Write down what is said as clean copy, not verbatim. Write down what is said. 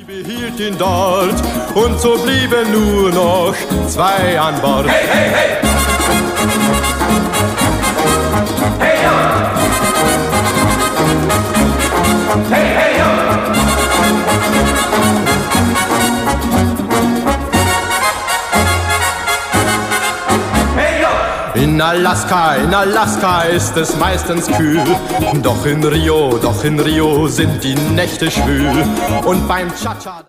behielt ihn dort und so blieben nur noch zwei an Bord. Hey, hey, hey! Hey, ja! Hey, hey, ja! In Alaska ist es meistens kühl, doch in Rio sind die Nächte schwül und beim Cha-Cha